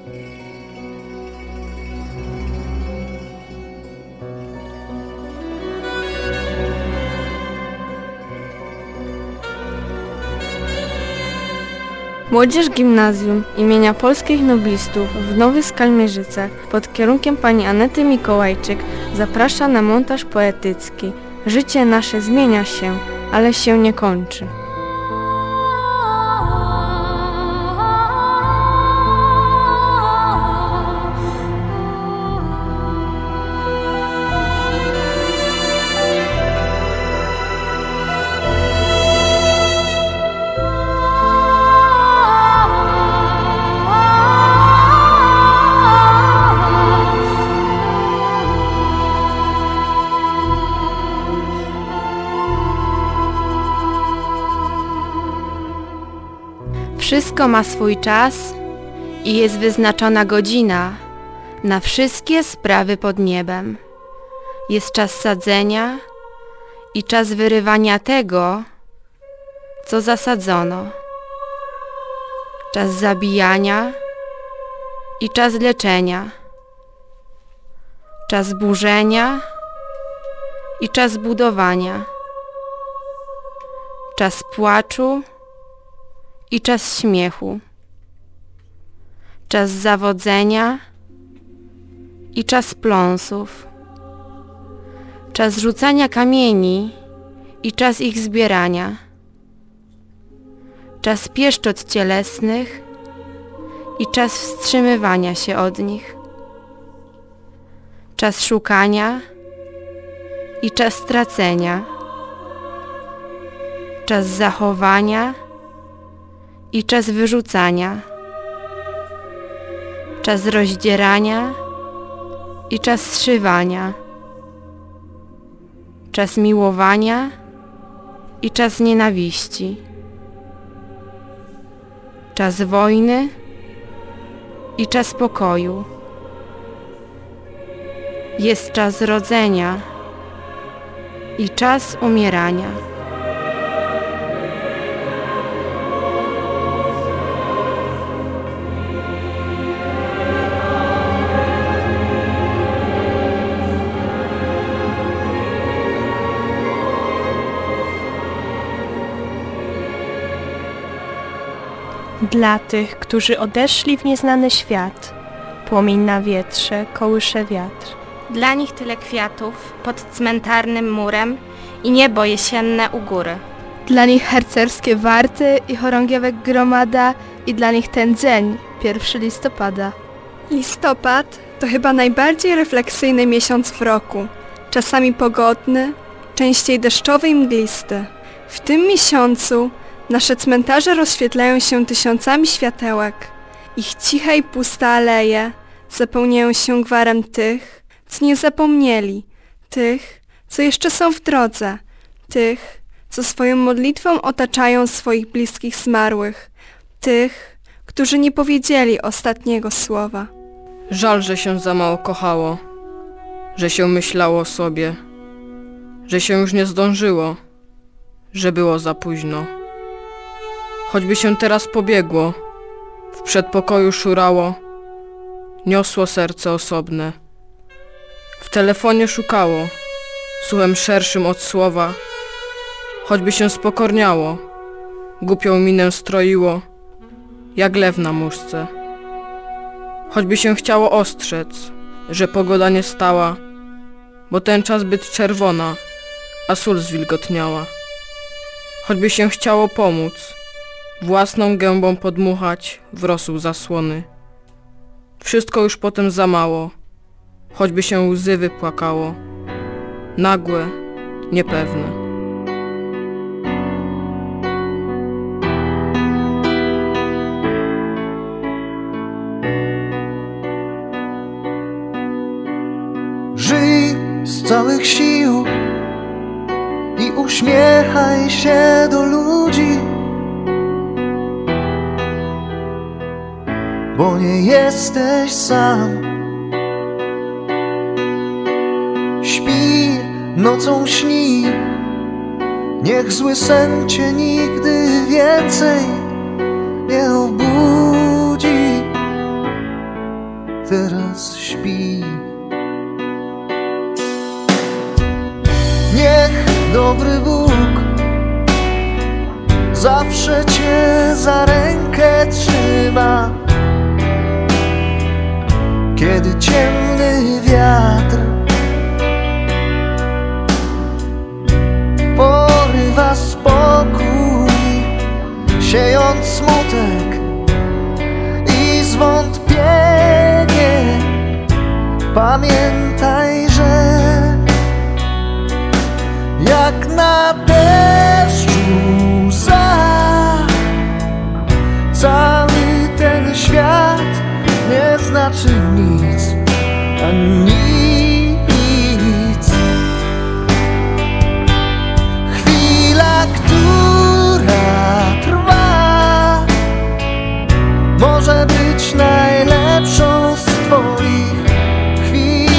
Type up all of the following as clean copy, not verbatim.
Młodzież Gimnazjum imienia Polskich Noblistów w Nowych Skalmierzycach pod kierunkiem pani Anety Mikołajczyk zaprasza na montaż poetycki. Życie nasze zmienia się, ale się nie kończy. Wszystko ma swój czas i jest wyznaczona godzina na wszystkie sprawy pod niebem. Jest czas sadzenia i czas wyrywania tego, co zasadzono. Czas zabijania i czas leczenia. Czas burzenia i czas budowania. Czas płaczu i czas śmiechu, czas zawodzenia i czas pląsów, czas rzucania kamieni i czas ich zbierania, czas pieszczot cielesnych i czas wstrzymywania się od nich, czas szukania i czas stracenia, czas zachowania i czas wyrzucania, czas rozdzierania i czas zszywania, czas miłowania i czas nienawiści, czas wojny i czas pokoju. Jest czas rodzenia i czas umierania. Dla tych, którzy odeszli w nieznany świat, płomień na wietrze kołysze wiatr. Dla nich tyle kwiatów pod cmentarnym murem i niebo jesienne u góry. Dla nich harcerskie warty i chorągiewek gromada i dla nich ten dzień, 1 listopada. Listopad to chyba najbardziej refleksyjny miesiąc w roku. Czasami pogodny, częściej deszczowy i mglisty. W tym miesiącu nasze cmentarze rozświetlają się tysiącami światełek. Ich ciche i puste aleje zapełniają się gwarem tych, co nie zapomnieli, tych, co jeszcze są w drodze, tych, co swoją modlitwą otaczają swoich bliskich zmarłych, tych, którzy nie powiedzieli ostatniego słowa. Żal, że się za mało kochało, że się myślało o sobie, że się już nie zdążyło, że było za późno. Choćby się teraz pobiegło, w przedpokoju szurało, niosło serce osobne. W telefonie szukało, słuchem szerszym od słowa, choćby się spokorniało, głupią minę stroiło, jak lew na muszce. Choćby się chciało ostrzec, że pogoda nie stała, bo ten czas byt czerwona, a sól zwilgotniała. Choćby się chciało pomóc, własną gębą podmuchać w rosół zasłony. Wszystko już potem za mało, choćby się łzy wypłakało, nagłe, niepewne. Żyj z całych sił i uśmiechaj się do ludzi, bo nie jesteś sam. Śpi, nocą śni, niech zły sen cię nigdy więcej nie obudzi. teraz śpi. Niech dobry Bóg zawsze cię za rękę trzyma, kiedy ciemny wiatr porywa spokój, siejąc smutek i zwątpienie. Pamiętaj, że jak na deszczu łza, cały ten świat nie znaczy nic, a nic. Chwila, która trwa, może być najlepszą z twoich chwil.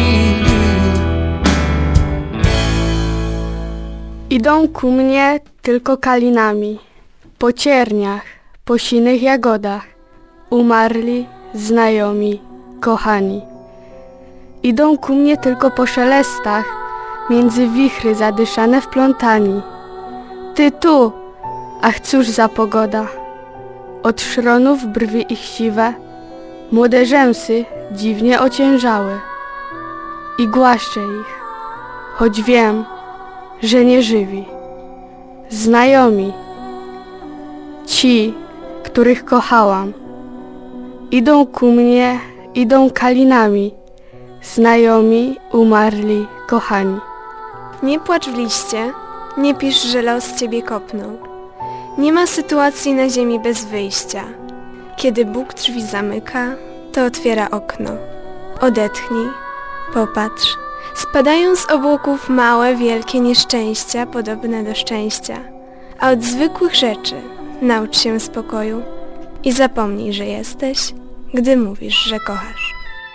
Idą ku mnie tylko kalinami, po cierniach, po sinych jagodach, umarli, znajomi, kochani. Idą ku mnie tylko po szelestach, między wichry zadyszane wplątani. Ty tu, ach cóż za pogoda! Od szronów brwi ich siwe, młode rzęsy dziwnie ociężałe. I głaszczę ich, choć wiem, że nie żywi. Znajomi, ci, których kochałam, idą ku mnie, idą kalinami, znajomi, umarli, kochani. Nie płacz w liście, nie pisz, że los ciebie kopnął. Nie ma sytuacji na ziemi bez wyjścia. Kiedy Bóg drzwi zamyka, to otwiera okno. Odetchnij, popatrz. Spadają z obłoków małe, wielkie nieszczęścia podobne do szczęścia. A od zwykłych rzeczy naucz się spokoju i zapomnij, że jesteś, gdy mówisz, że kochasz.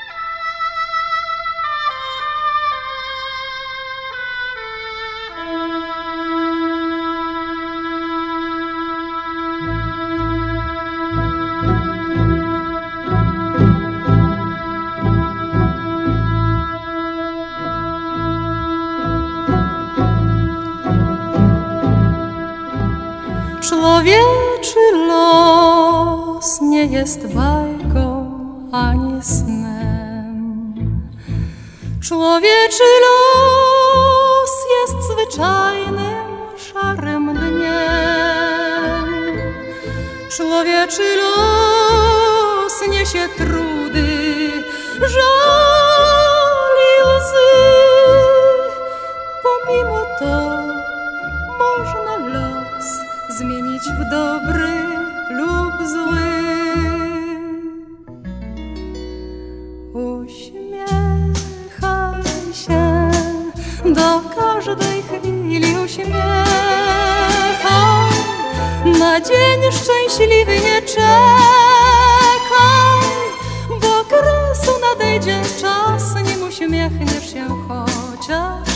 Człowieczy los nie jest bajką ani snem. Człowieczy los jest zwyczajnym, szarym dniem. Człowieczy los niesie trudy, żal i łzy. Pomimo to można los zmienić w dobry lub zły. Uśmiechaj się do każdej chwili, uśmiechaj. Na dzień szczęśliwy nie czekaj, bo okresu nadejdzie czas, nim uśmiechniesz się chociaż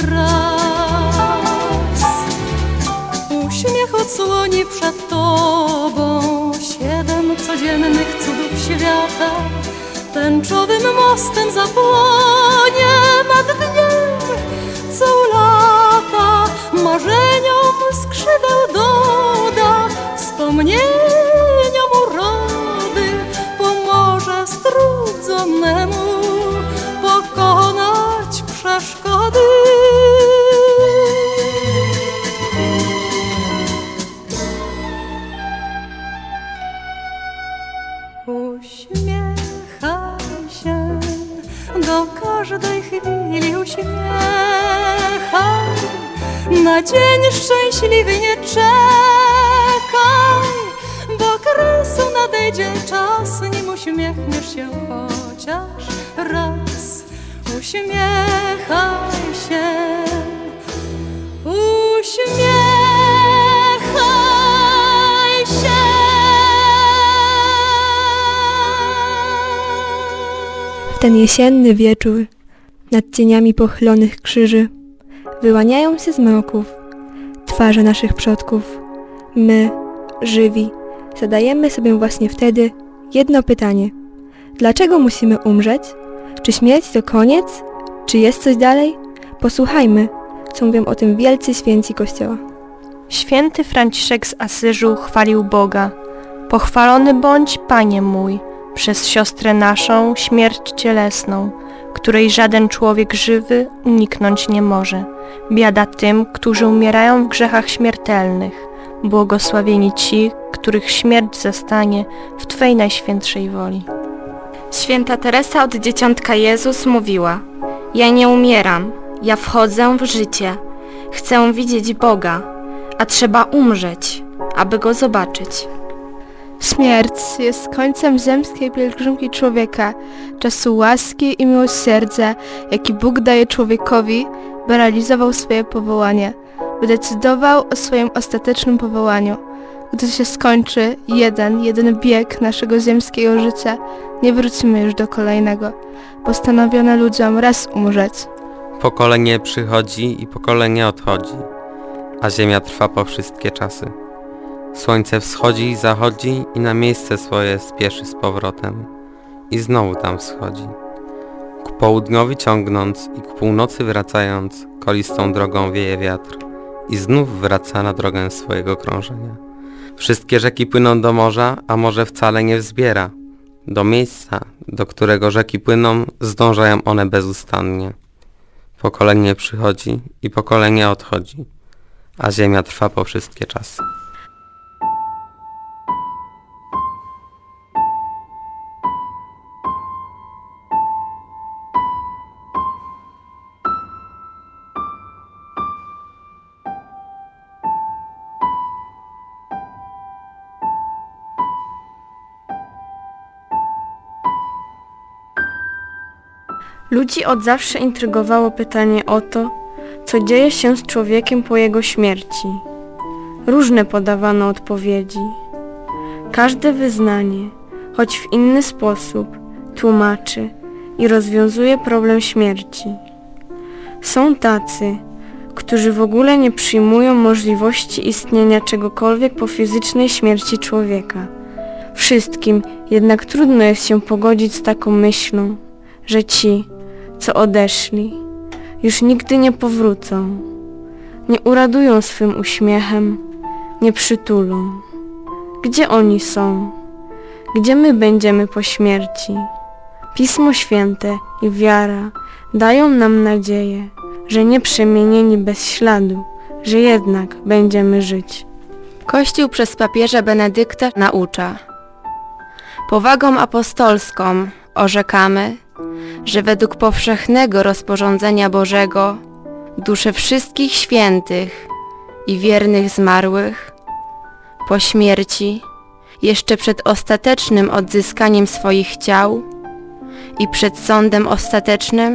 raz. Uśmiech odsłoni przed tobą 7 codziennych cudów świata. Tęczowym mostem zapłonie nad dniem, co lata marzeniom skrzydeł doda. Wspomnieniom urody pomoże strudzonemu pokonać przeszkody. Uśmiechaj się do każdej chwili, uśmiechaj. Na dzień szczęśliwy nie czekaj, bo okresu nadejdzie czas, nim uśmiechniesz się chociaż raz. Uśmiechaj się, uśmiechaj się. W ten jesienny wieczór nad cieniami pochylonych krzyży wyłaniają się z mroków twarze naszych przodków. My, żywi, zadajemy sobie właśnie wtedy jedno pytanie. Dlaczego musimy umrzeć? Czy śmierć to koniec? Czy jest coś dalej? Posłuchajmy, co mówią o tym wielcy święci Kościoła. Święty Franciszek z Asyżu chwalił Boga. Pochwalony bądź, Panie mój, przez siostrę naszą śmierć cielesną, której żaden człowiek żywy uniknąć nie może. Biada tym, którzy umierają w grzechach śmiertelnych. Błogosławieni ci, których śmierć zastanie w Twej najświętszej woli. Święta Teresa od Dzieciątka Jezus mówiła: ja nie umieram, ja wchodzę w życie. Chcę widzieć Boga, a trzeba umrzeć, aby Go zobaczyć. Śmierć jest końcem ziemskiej pielgrzymki człowieka, czasu łaski i miłosierdzia, jaki Bóg daje człowiekowi, by realizował swoje powołanie, by decydował o swoim ostatecznym powołaniu. Gdy się skończy jedyny bieg naszego ziemskiego życia, nie wrócimy już do kolejnego. Postanowiono ludziom raz umrzeć. Pokolenie przychodzi i pokolenie odchodzi, a ziemia trwa po wszystkie czasy. Słońce wschodzi i zachodzi i na miejsce swoje spieszy z powrotem i znowu tam wschodzi. Ku południowi ciągnąc i ku północy wracając, kolistą drogą wieje wiatr i znów wraca na drogę swojego krążenia. Wszystkie rzeki płyną do morza, a morze wcale nie wzbiera. Do miejsca, do którego rzeki płyną, zdążają one bezustannie. Pokolenie przychodzi i pokolenie odchodzi, a ziemia trwa po wszystkie czasy. Ludzi od zawsze intrygowało pytanie o to, co dzieje się z człowiekiem po jego śmierci. Różne podawano odpowiedzi. Każde wyznanie, choć w inny sposób, tłumaczy i rozwiązuje problem śmierci. Są tacy, którzy w ogóle nie przyjmują możliwości istnienia czegokolwiek po fizycznej śmierci człowieka. Wszystkim jednak trudno jest się pogodzić z taką myślą, że ci, co odeszli, już nigdy nie powrócą, nie uradują swym uśmiechem, nie przytulą. Gdzie oni są? Gdzie my będziemy po śmierci? Pismo Święte i wiara dają nam nadzieję, że nie przemienieni bez śladu, że jednak będziemy żyć. Kościół przez papieża Benedykta naucza: powagą apostolską orzekamy, że według powszechnego rozporządzenia Bożego dusze wszystkich świętych i wiernych zmarłych po śmierci, jeszcze przed ostatecznym odzyskaniem swoich ciał i przed sądem ostatecznym,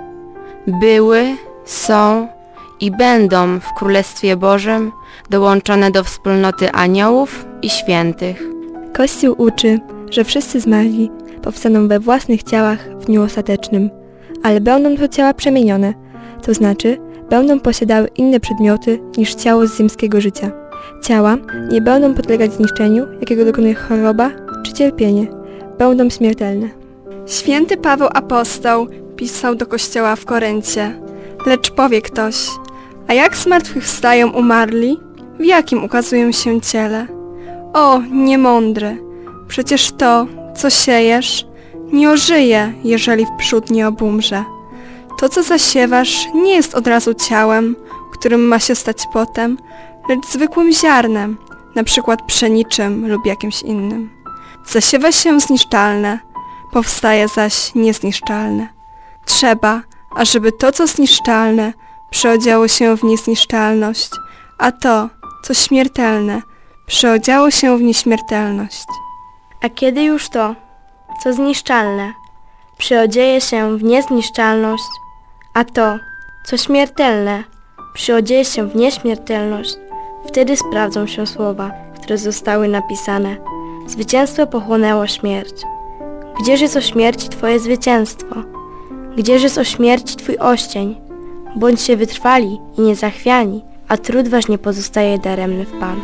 były, są i będą w Królestwie Bożym dołączone do wspólnoty aniołów i świętych. Kościół uczy, że wszyscy zmarli powstaną we własnych ciałach w dniu ostatecznym, ale będą to ciała przemienione, to znaczy będą posiadały inne przedmioty niż ciało z ziemskiego życia. Ciała nie będą podlegać zniszczeniu, jakiego dokonuje choroba czy cierpienie. Będą śmiertelne. Święty Paweł Apostoł pisał do kościoła w Koryncie: lecz powie ktoś, a jak zmartwychwstają umarli? W jakim ukazują się ciele? O, niemądry! Przecież to, co siejesz, nie ożyje, jeżeli wprzód nie obumrze. To, co zasiewasz, nie jest od razu ciałem, którym ma się stać potem, lecz zwykłym ziarnem, na przykład pszeniczym lub jakimś innym. Zasiewa się zniszczalne, powstaje zaś niezniszczalne. Trzeba, ażeby to, co zniszczalne, przeodziało się w niezniszczalność, a to, co śmiertelne, przeodziało się w nieśmiertelność. A kiedy już to, co zniszczalne, przyodzieje się w niezniszczalność, a to, co śmiertelne, przyodzieje się w nieśmiertelność, wtedy sprawdzą się słowa, które zostały napisane. Zwycięstwo pochłonęło śmierć. Gdzież jest o śmierci Twoje zwycięstwo? Gdzież jest o śmierci Twój oścień? Bądźcie wytrwali i niezachwiani, a trud wasz nie pozostaje daremny w Panu.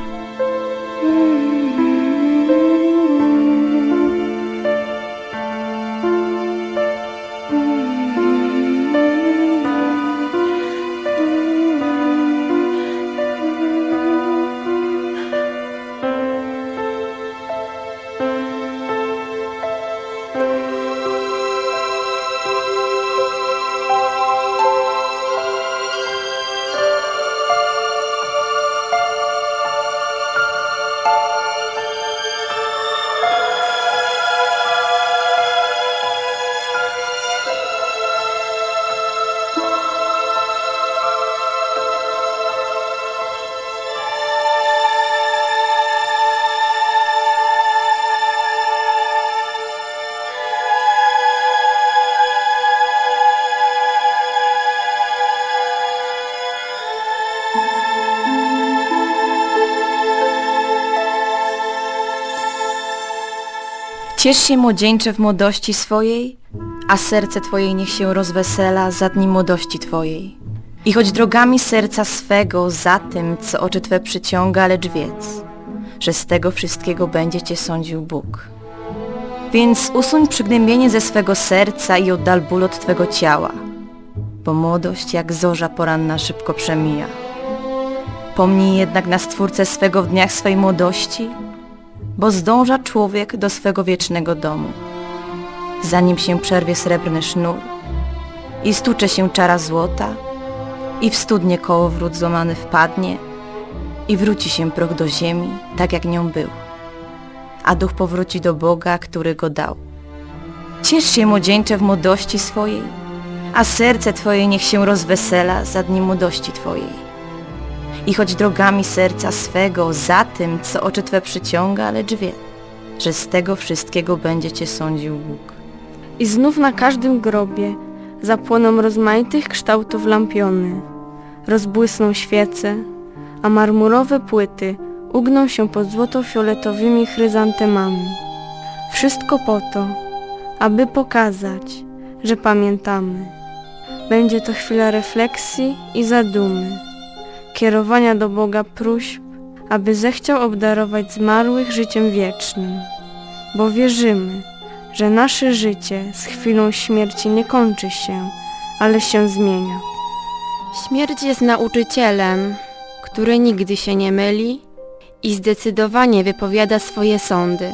Ciesz się, młodzieńcze, w młodości swojej, a serce Twoje niech się rozwesela za dni młodości Twojej. I choć drogami serca swego za tym, co oczy Twe przyciąga, lecz wiedz, że z tego wszystkiego będzie Cię sądził Bóg. Więc usuń przygnębienie ze swego serca i oddal ból od Twego ciała, bo młodość jak zorza poranna szybko przemija. Pomnij jednak na Stwórcę swego w dniach swej młodości, bo zdąża człowiek do swego wiecznego domu, zanim się przerwie srebrny sznur i stucze się czara złota i w studnie kołowrót złamany wpadnie i wróci się proch do ziemi, tak jak nią był, a duch powróci do Boga, który go dał. Ciesz się, młodzieńcze, w młodości swojej, a serce Twoje niech się rozwesela za dni młodości Twojej. I choć drogami serca swego za tym, co oczy Twe przyciąga, lecz wie, że z tego wszystkiego będzie Cię sądził Bóg. I znów na każdym grobie zapłoną rozmaitych kształtów lampiony, rozbłysną świece, a marmurowe płyty ugną się pod złoto-fioletowymi chryzantemami. Wszystko po to, aby pokazać, że pamiętamy. Będzie to chwila refleksji i zadumy, kierowania do Boga próśb, aby zechciał obdarować zmarłych życiem wiecznym, bo wierzymy, że nasze życie z chwilą śmierci nie kończy się, ale się zmienia. Śmierć jest nauczycielem, który nigdy się nie myli i zdecydowanie wypowiada swoje sądy.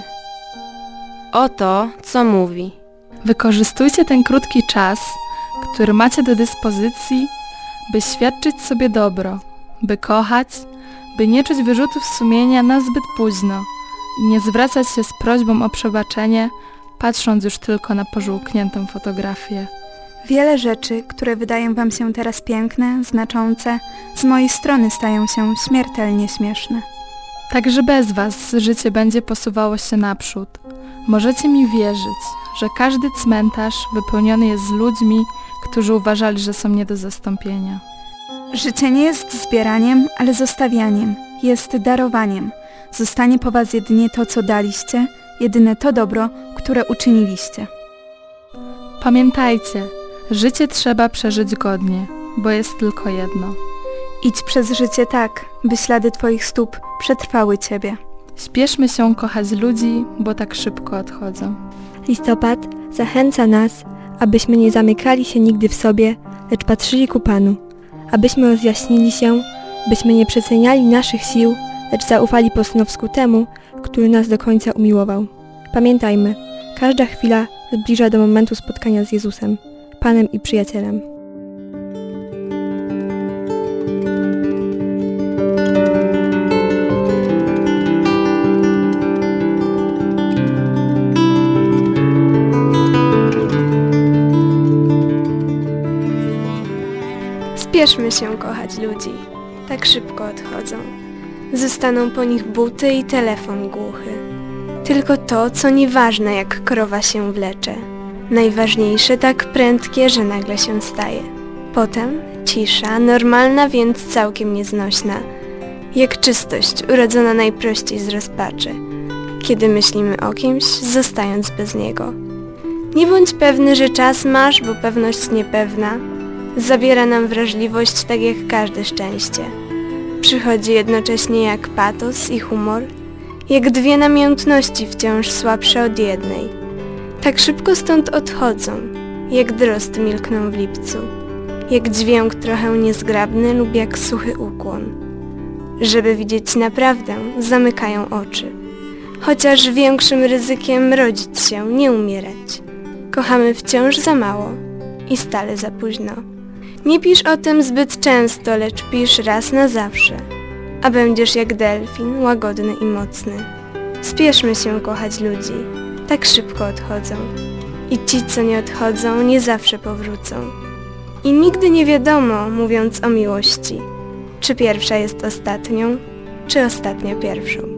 Oto, co mówi. Wykorzystujcie ten krótki czas, który macie do dyspozycji, by świadczyć sobie dobro, by kochać, by nie czuć wyrzutów sumienia na zbyt późno i nie zwracać się z prośbą o przebaczenie, patrząc już tylko na pożółkniętą fotografię. Wiele rzeczy, które wydają wam się teraz piękne, znaczące, z mojej strony stają się śmiertelnie śmieszne. Także bez was życie będzie posuwało się naprzód. Możecie mi wierzyć, że każdy cmentarz wypełniony jest z ludźmi, którzy uważali, że są nie do zastąpienia. Życie nie jest zbieraniem, ale zostawianiem. Jest darowaniem. Zostanie po was jedynie to, co daliście, jedyne to dobro, które uczyniliście. Pamiętajcie, życie trzeba przeżyć godnie, bo jest tylko jedno. Idź przez życie tak, by ślady twoich stóp przetrwały ciebie. Śpieszmy się kochać ludzi, bo tak szybko odchodzą. Listopad zachęca nas, abyśmy nie zamykali się nigdy w sobie, lecz patrzyli ku Panu. Abyśmy rozjaśnili się, byśmy nie przeceniali naszych sił, lecz zaufali po synowsku temu, który nas do końca umiłował. Pamiętajmy, każda chwila zbliża do momentu spotkania z Jezusem, Panem i przyjacielem. Spieszmy się kochać ludzi, tak szybko odchodzą. Zostaną po nich buty i telefon głuchy. Tylko to, co nieważne, jak krowa się wlecze. Najważniejsze tak prędkie, że nagle się staje. Potem cisza, normalna, więc całkiem nieznośna. Jak czystość, urodzona najprościej z rozpaczy. Kiedy myślimy o kimś, zostając bez niego. Nie bądź pewny, że czas masz, bo pewność niepewna zabiera nam wrażliwość tak jak każde szczęście. Przychodzi jednocześnie jak patos i humor, jak dwie namiętności wciąż słabsze od jednej. Tak szybko stąd odchodzą, jak drozd milkną w lipcu, jak dźwięk trochę niezgrabny lub jak suchy ukłon. Żeby widzieć naprawdę, zamykają oczy. Chociaż większym ryzykiem rodzić się, nie umierać. Kochamy wciąż za mało i stale za późno. Nie pisz o tym zbyt często, lecz pisz raz na zawsze, a będziesz jak delfin, łagodny i mocny. Spieszmy się kochać ludzi, tak szybko odchodzą. I ci, co nie odchodzą, nie zawsze powrócą. I nigdy nie wiadomo, mówiąc o miłości, czy pierwsza jest ostatnią, czy ostatnia pierwszą.